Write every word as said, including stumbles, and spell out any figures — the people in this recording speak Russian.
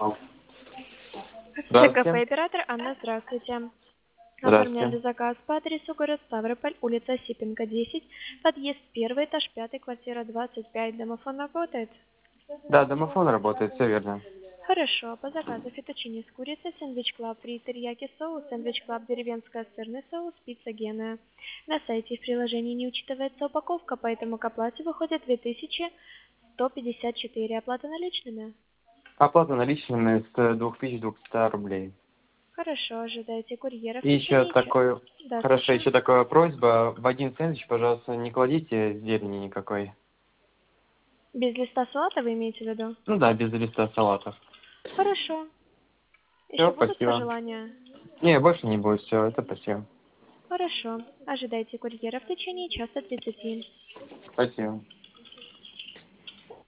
Здравствуйте. ЦКФ-оператор Анна, здравствуйте. Здравствуйте. Оформляли заказ по адресу город Ставрополь, улица Осипенко, десять, подъезд первый, этаж пятый, квартира двадцать пять. Домофон работает? Да, домофон работает, все верно. Хорошо. По заказу фетучини с курицей, сэндвич клаб фри, терияки соус, сэндвич клаб деревенская сырный соус, пицца геная. На сайте и в приложении не учитывается упаковка, поэтому к оплате выходит две тысячи сто пятьдесят четыре. Оплата наличными? Оплата наличными с двух тысяч двухсот рублей. Хорошо, ожидайте курьера в И еще течение часа. такой, Да, хорошо, слушаю. еще такая просьба. В один сэндвич, пожалуйста, не кладите зелени никакой. Без листа салата вы имеете в виду? Ну да, без листа салатов. Хорошо. Еще Все, будут спасибо. пожелания? Не, больше не будет, все, это спасибо. Хорошо. Ожидайте курьера в течение часа тридцати. Спасибо.